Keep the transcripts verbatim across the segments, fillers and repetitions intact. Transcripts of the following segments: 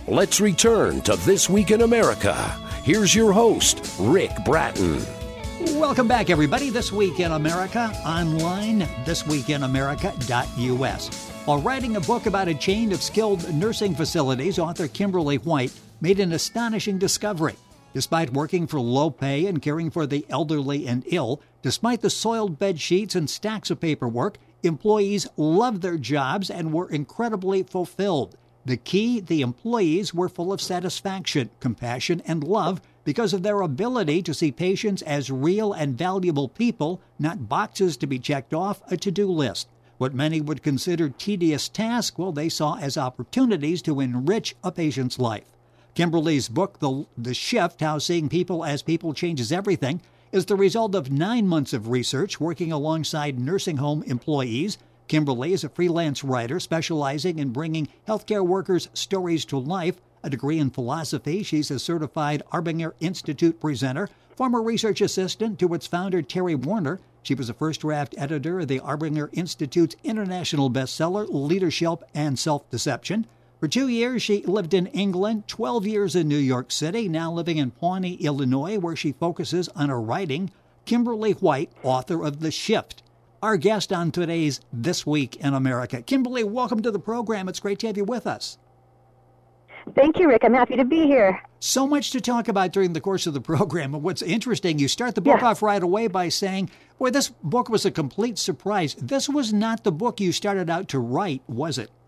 Let's return to This Week in America. Here's your host, Rick Bratton. Welcome back, everybody. This Week in America, online, this week in america dot u s. While writing a book about a chain of skilled nursing facilities, author Kimberly White made an astonishing discovery. Despite working for low pay and caring for the elderly and ill, despite the soiled bed sheets and stacks of paperwork, employees loved their jobs and were incredibly fulfilled. The key, the employees were full of satisfaction, compassion, and love because of their ability to see patients as real and valuable people, not boxes to be checked off a to-do list. What many would consider tedious tasks, well, they saw as opportunities to enrich a patient's life. Kimberly's book, The, the Shift, How Seeing People as People Changes Everything, is the result of nine months of research working alongside nursing home employees. Kimberly is a freelance writer specializing in bringing healthcare workers' stories to life. A degree in philosophy, she's a certified Arbinger Institute presenter, former research assistant to its founder, Terry Warner. She was a first draft editor of the Arbinger Institute's international bestseller, Leadership and Self-Deception. For two years, she lived in England, twelve years in New York City, now living in Pawnee, Illinois, where she focuses on her writing. Kimberly White, author of The Shift, our guest on today's This Week in America. Kimberly, welcome to the program. It's great to have you with us. Thank you, Rick. I'm happy to be here. So much to talk about during the course of the program. And what's interesting, you start the book yeah. off right away by saying, boy, this book was a complete surprise. This was not the book you started out to write, was it?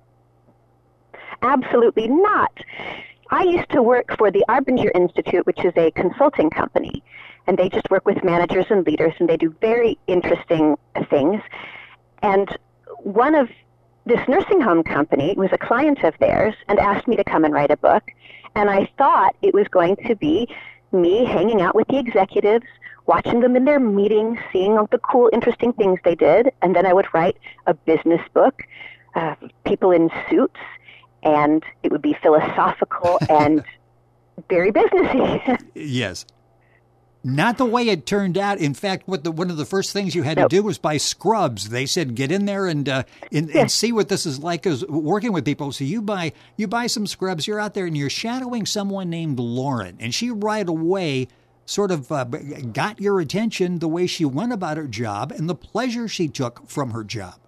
Absolutely not. I used to work for the Arbinger Institute, which is a consulting company, and they just work with managers and leaders, and they do very interesting things. And one of this nursing home company was a client of theirs and asked me to come and write a book, and I thought it was going to be me hanging out with the executives, watching them in their meetings, seeing all the cool, interesting things they did, and then I would write a business book, uh, people in suits, and it would be philosophical and very businessy. Yes. Not the way it turned out. In fact, what the, one of the first things you had nope. to do was buy scrubs. They said, get in there and, uh, and, yeah. and see what this is like as working with people. So you buy you buy some scrubs. You're out there and you're shadowing someone named Lauren. And she right away sort of uh, got your attention the way she went about her job and the pleasure she took from her job.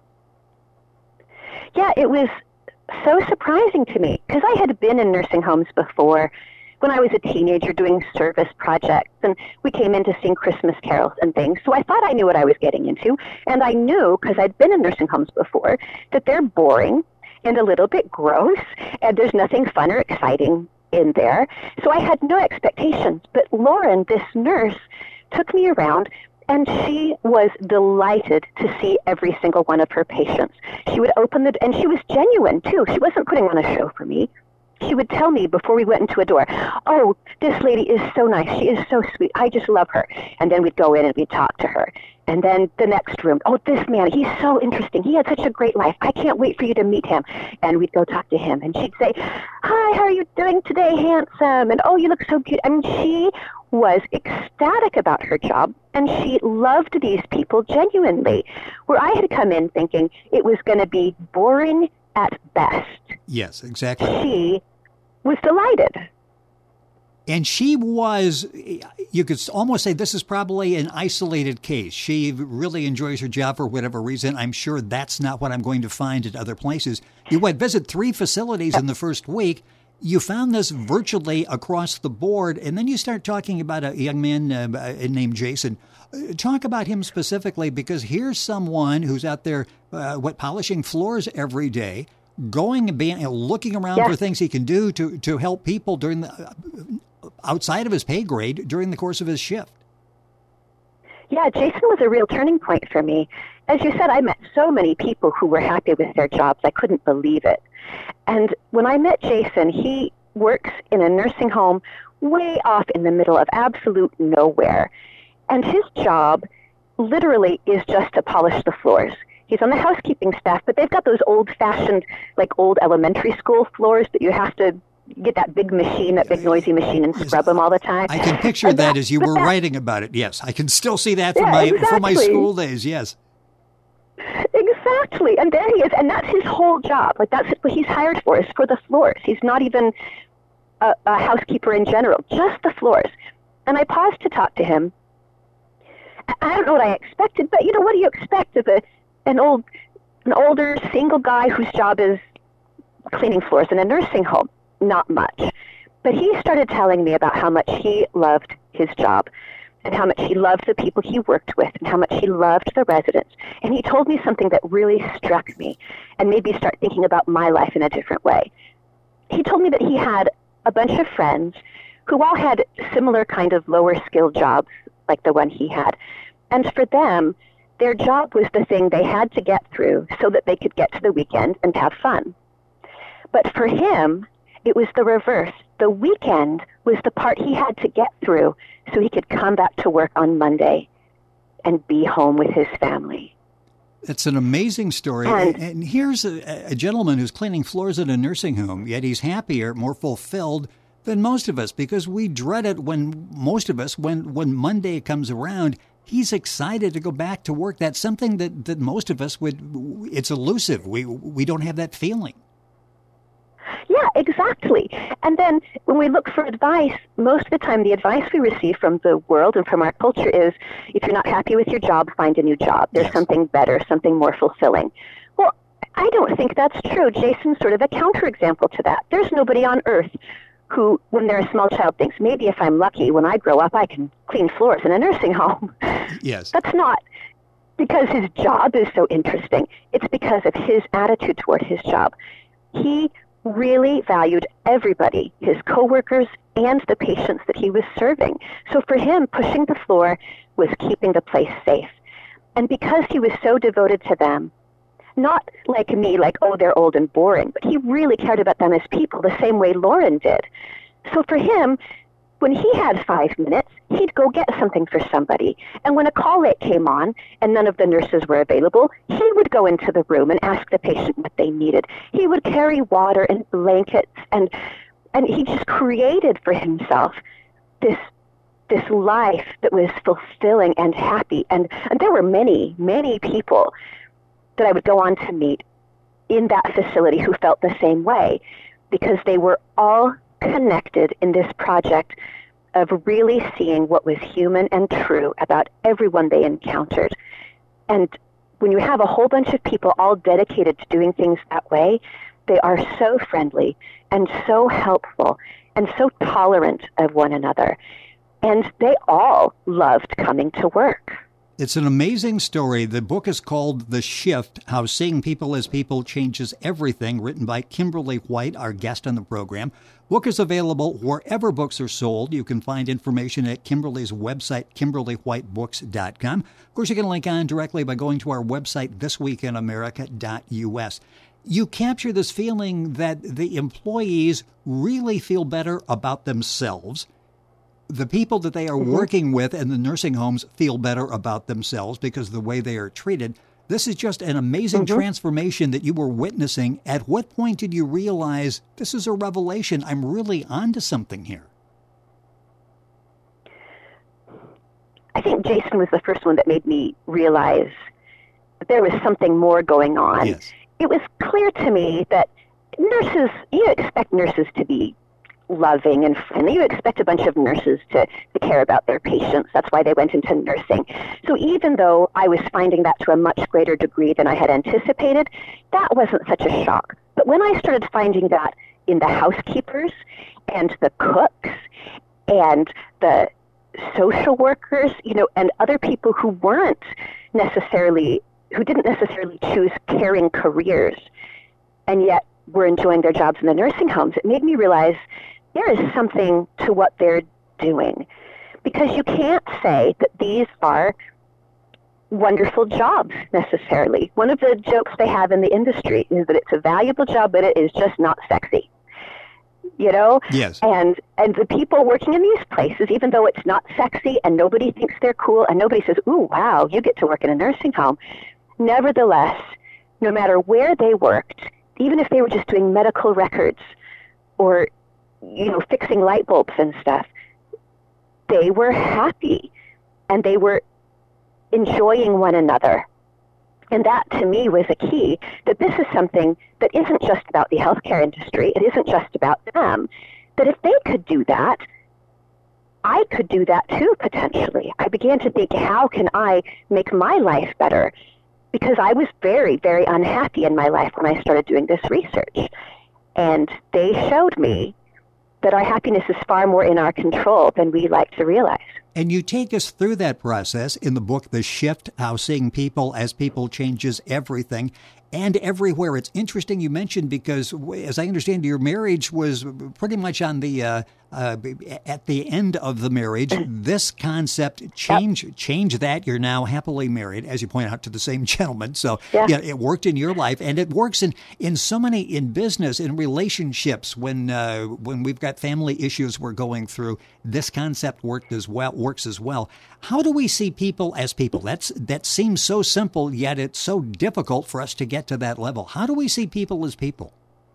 Yeah, it was so surprising to me because I had been in nursing homes before when I was a teenager doing service projects, and we came in to sing Christmas carols and things. So I thought I knew what I was getting into, and I knew, because I'd been in nursing homes before, that they're boring and a little bit gross, and there's nothing fun or exciting in there. So I had no expectations. But Lauren, this nurse, took me around, and she was delighted to see every single one of her patients. She would open the, and she was genuine, too. She wasn't putting on a show for me. She would tell me before we went into a door, oh, this lady is so nice. She is so sweet. I just love her. And then we'd go in and we'd talk to her. And then the next room, oh, this man, he's so interesting. He had such a great life. I can't wait for you to meet him. And we'd go talk to him. And she'd say, hi, how are you doing today, handsome? And oh, you look so cute. And she was ecstatic about her job. And she loved these people genuinely, where I had come in thinking it was going to be boring at best. Yes, exactly. She was delighted. And she was, you could almost say this is probably an isolated case. She really enjoys her job for whatever reason. I'm sure that's not what I'm going to find at other places. You went visit three facilities in the first week. You found this virtually across the board, and then you start talking about a young man uh, named Jason. Talk about him specifically, because here's someone who's out there, uh, what, polishing floors every day, going and being, looking around yes. for things he can do to, to help people during the uh, outside of his pay grade during the course of his shift. Yeah, Jason was a real turning point for me. As you said, I met so many people who were happy with their jobs. I couldn't believe it. And when I met Jason, he works in a nursing home way off in the middle of absolute nowhere. And his job literally is just to polish the floors. He's on the housekeeping staff, but they've got those old-fashioned, like old elementary school floors that you have to get that big machine, that big noisy machine, and scrub them all the time. I can picture that, that as you were that, writing about it. Yes, I can still see that from yeah, my exactly. from my school days. Yes, exactly. And there he is, and that's his whole job. Like that's what he's hired for, is for the floors. He's not even a, a housekeeper in general, just the floors. And I paused to talk to him. I don't know what I expected, but you know, what do you expect of a an old, an older single guy whose job is cleaning floors in a nursing home? Not much. But he started telling me about how much he loved his job, and how much he loved the people he worked with, and how much he loved the residents. And he told me something that really struck me and made me start thinking about my life in a different way. He told me that he had a bunch of friends who all had similar kind of lower skilled jobs like the one he had. And for them, their job was the thing they had to get through so that they could get to the weekend and have fun. But for him, it was the reverse. The weekend was the part he had to get through so he could come back to work on Monday and be home with his family. It's an amazing story. And, and here's a, a gentleman who's cleaning floors at a nursing home, yet he's happier, more fulfilled than most of us, because we dread it when most of us, when, when Monday comes around, he's excited to go back to work. That's something that, that most of us would, it's elusive. We, we don't have that feeling. Yeah, exactly. And then when we look for advice, most of the time the advice we receive from the world and from our culture is, if you're not happy with your job, find a new job. There's Yes. something better, something more fulfilling. Well, I don't think that's true. Jason's sort of a counterexample to that. There's nobody on earth who, when they're a small child, thinks, maybe if I'm lucky, when I grow up, I can clean floors in a nursing home. Yes. That's not because his job is so interesting. It's because of his attitude toward his job. He really valued everybody, his coworkers and the patients that he was serving. So for him, pushing the floor was keeping the place safe. And because he was so devoted to them, not like me, like, oh, they're old and boring, but he really cared about them as people the same way Lauren did. So for him, when he had five minutes, he'd go get something for somebody. And when a call light came on and none of the nurses were available, he would go into the room and ask the patient what they needed. He would carry water and blankets, and and he just created for himself this this life that was fulfilling and happy. And, and there were many, many people that I would go on to meet in that facility who felt the same way, because they were all connected in this project of really seeing what was human and true about everyone they encountered. And when you have a whole bunch of people all dedicated to doing things that way, they are so friendly and so helpful and so tolerant of one another. And they all loved coming to work. It's an amazing story. The book is called The Shift, How Seeing People as People Changes Everything, written by Kimberly White, our guest on the program. Book is available wherever books are sold. You can find information at Kimberly's website, kimberly white books dot com. Of course, you can link on directly by going to our website, this week in america dot u s. You capture this feeling that the employees really feel better about themselves. The people that they are mm-hmm. working with in the nursing homes feel better about themselves because of the way they are treated. This is just an amazing mm-hmm. transformation that you were witnessing. At what point did you realize this is a revelation? I'm really onto something here. I think Jason was the first one that made me realize that there was something more going on. Yes. It was clear to me that nurses, you expect nurses to be loving and friendly. You expect a bunch of nurses to, to care about their patients. That's why they went into nursing. So even though I was finding that to a much greater degree than I had anticipated, that wasn't such a shock. But when I started finding that in the housekeepers and the cooks and the social workers, you know, and other people who weren't necessarily, who didn't necessarily choose caring careers and yet were enjoying their jobs in the nursing homes, it made me realize there is something to what they're doing. Because you can't say that these are wonderful jobs necessarily. One of the jokes they have in the industry is that it's a valuable job, but it is just not sexy. You know? Yes. And and the people working in these places, even though it's not sexy and nobody thinks they're cool and nobody says, ooh, wow, you get to work in a nursing home. Nevertheless, no matter where they worked, even if they were just doing medical records or, you know, fixing light bulbs and stuff, they were happy and they were enjoying one another. And that, to me, was a key, that this is something that isn't just about the healthcare industry. It isn't just about them. that if they could do that, I could do that too, potentially. I began to think, how can I make my life better? Because I was very, very unhappy in my life when I started doing this research. And they showed me that our happiness is far more in our control than we like to realize. And you take us through that process in the book, The Shift, How Seeing People as People Changes Everything and Everywhere. It's interesting you mentioned because, as I understand, your marriage was pretty much on the uh, uh, at the end of the marriage. This concept change yep. change that. You're now happily married, as you point out, to the same gentleman. So yeah. yeah, it worked in your life, and it works in, in so many in business, in relationships. When uh, when we've got family issues we're going through, this concept worked as well. Works as well. How do we see people as people? That's that seems so simple, yet it's so difficult for us to get to that level. How do we see people as people?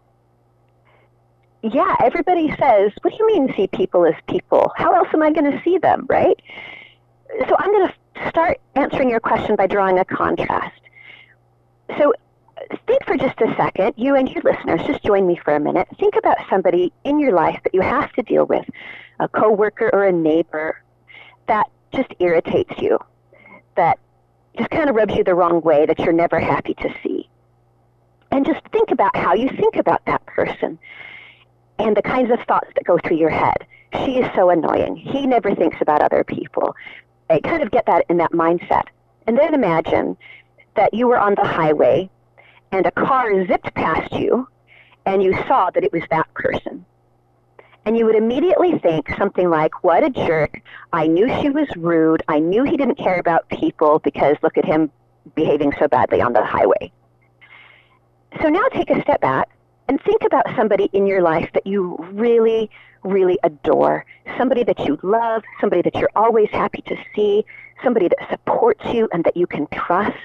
Yeah, everybody says, what do you mean see people as people? How else am I going to see them, right? So I'm going to start answering your question by drawing a contrast. So think for just a second, you and your listeners, just join me for a minute. Think about somebody in your life that you have to deal with, a coworker or a neighbor, that just irritates you, that just kind of rubs you the wrong way, that you're never happy to see. And just think about how you think about that person and the kinds of thoughts that go through your head. She is so annoying. He never thinks about other people. I kind of get that in that mindset. And then imagine that you were on the highway and a car zipped past you and you saw that it was that person. And you would immediately think something like, what a jerk. I knew she was rude. I knew he didn't care about people because look at him behaving so badly on the highway. So now take a step back and think about somebody in your life that you really, really adore, somebody that you love, somebody that you're always happy to see, somebody that supports you and that you can trust.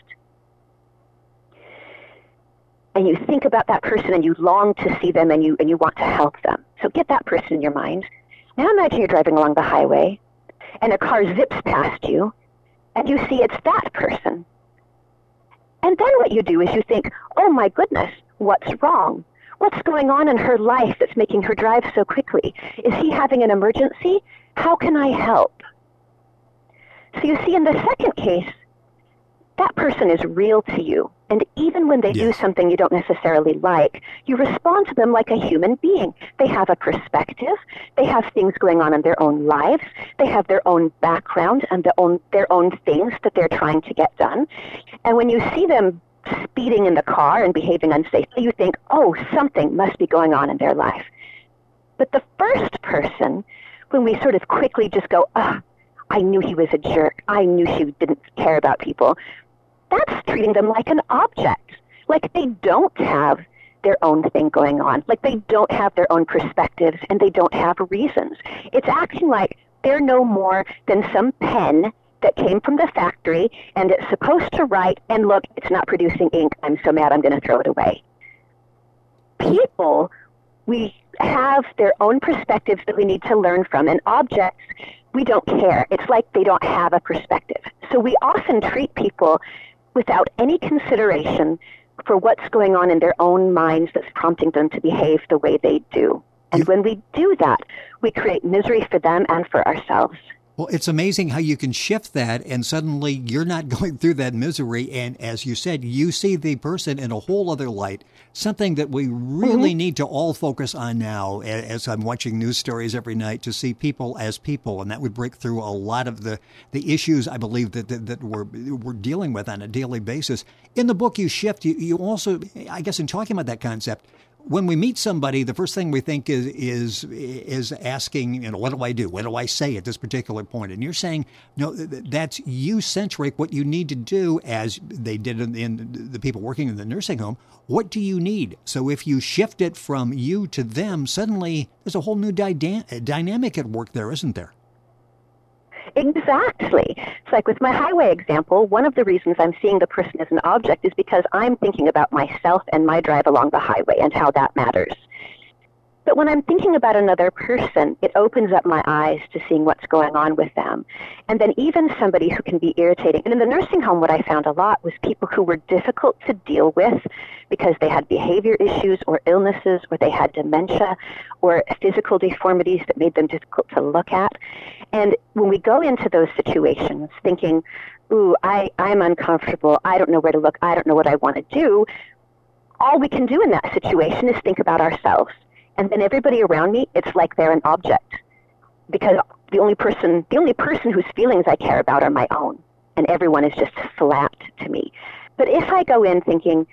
And you think about that person and you long to see them and you and you want to help them. So get that person in your mind. Now imagine you're driving along the highway and a car zips past you and you see it's that person. And then what you do is you think, oh my goodness, what's wrong? What's going on in her life that's making her drive so quickly? Is he having an emergency? How can I help? So you see, in the second case, that person is real to you. And even when they yes. do something you don't necessarily like, you respond to them like a human being. They have a perspective. They have things going on in their own lives. They have their own background and their own, their own things that they're trying to get done. And when you see them speeding in the car and behaving unsafely, you think, oh, something must be going on in their life. But the first person, when we sort of quickly just go, ah, oh, I knew he was a jerk. I knew she didn't care about people. That's treating them like an object, like they don't have their own thing going on, like they don't have their own perspectives and they don't have reasons. It's acting like they're no more than some pen that came from the factory and it's supposed to write, and look, it's not producing ink. I'm so mad, I'm going to throw it away. People, we have their own perspectives that we need to learn from, and objects, we don't care. It's like they don't have a perspective. So we often treat people without any consideration for what's going on in their own minds that's prompting them to behave the way they do. And when we do that, we create misery for them and for ourselves. Well, it's amazing how you can shift that and suddenly you're not going through that misery. And as you said, you see the person in a whole other light, something that we really mm-hmm. need to all focus on now as I'm watching news stories every night, to see people as people. And that would break through a lot of the, the issues, I believe, that, that, that we're, we're dealing with on a daily basis. In the book, you shift. You, you also, I guess in talking about that concept, when we meet somebody, the first thing we think is is is asking, you know, what do I do? What do I say at this particular point? And you're saying, no, that's you-centric. What you need to do, as they did in, in the people working in the nursing home, what do you need? So if you shift it from you to them, suddenly there's a whole new dy- dynamic at work there, isn't there? Exactly. It's like with my highway example, one of the reasons I'm seeing the person as an object is because I'm thinking about myself and my drive along the highway and how that matters. But when I'm thinking about another person, it opens up my eyes to seeing what's going on with them. And then even somebody who can be irritating. And in the nursing home, what I found a lot was people who were difficult to deal with because they had behavior issues or illnesses, or they had dementia or physical deformities that made them difficult to look at. And when we go into those situations thinking, ooh, I, I'm uncomfortable, I don't know where to look, I don't know what I want to do, all we can do in that situation is think about ourselves. And then everybody around me, it's like they're an object, because the only person, the only person whose feelings I care about are my own, and everyone is just flat to me. But if I go in thinking,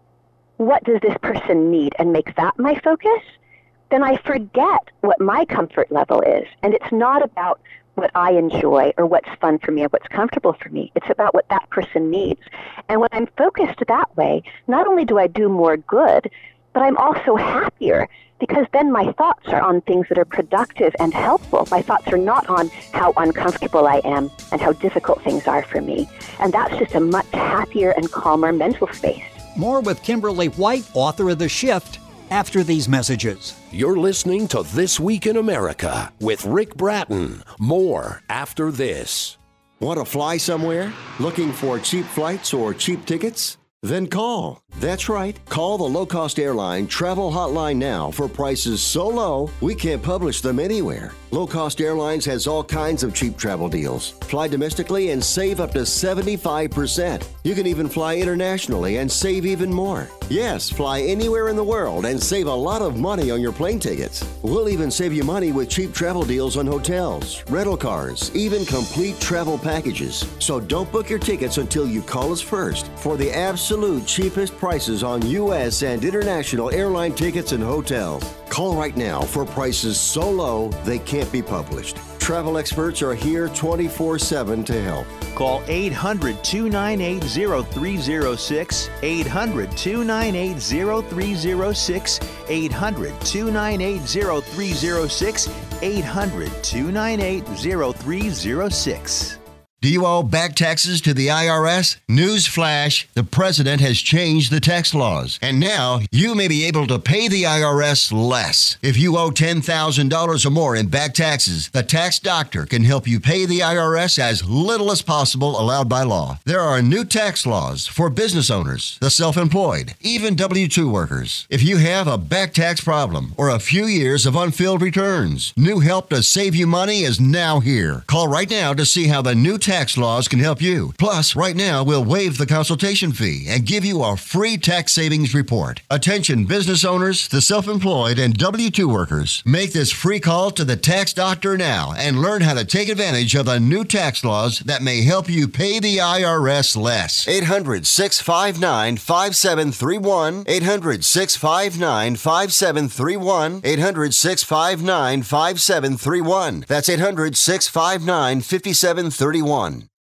what does this person need, and make that my focus, then I forget what my comfort level is, and it's not about what I enjoy or what's fun for me or what's comfortable for me. It's about what that person needs. And when I'm focused that way, not only do I do more good, but I'm also happier, because then my thoughts are on things that are productive and helpful. My thoughts are not on how uncomfortable I am and how difficult things are for me. And that's just a much happier and calmer mental space. More with Kimberly White, author of The Shift, after these messages. You're listening to This Week in America with Rick Bratton. More after this. Want to fly somewhere? Looking for cheap flights or cheap tickets? Then call. That's right. Call the low-cost airline travel hotline now for prices so low we can't publish them anywhere. Low-cost airlines has all kinds of cheap travel deals. Fly domestically and save up to seventy-five percent. You can even fly internationally and save even more. Yes, fly anywhere in the world and save a lot of money on your plane tickets. We'll even save you money with cheap travel deals on hotels, rental cars, even complete travel packages. So don't book your tickets until you call us first for the absolute cheapest prices on U S and international airline tickets and hotels. Call right now for prices so low they can't be published. Travel experts are here twenty-four seven to help. Call eight hundred, two nine eight, zero three zero six, eight hundred, two nine eight, zero three zero six, eight hundred, two nine eight, zero three zero six, eight hundred, two nine eight, zero three zero six. Do you owe back taxes to the I R S? Newsflash, the president has changed the tax laws, and now you may be able to pay the I R S less. If you owe ten thousand dollars or more in back taxes, the Tax Doctor can help you pay the I R S as little as possible allowed by law. There are new tax laws for business owners, the self-employed, even W two workers. If you have a back tax problem or a few years of unfilled returns, new help to save you money is now here. Call right now to see how the new tax laws can help you. Plus, right now, we'll waive the consultation fee and give you a free tax savings report. Attention business owners, the self-employed, and W two workers. Make this free call to the Tax Doctor now and learn how to take advantage of the new tax laws that may help you pay the I R S less. eight hundred, six five nine, five seven three one. eight hundred, six five nine, five seven three one. eight hundred, six five nine, five seven three one. That's eight hundred, six five nine, five seven three one.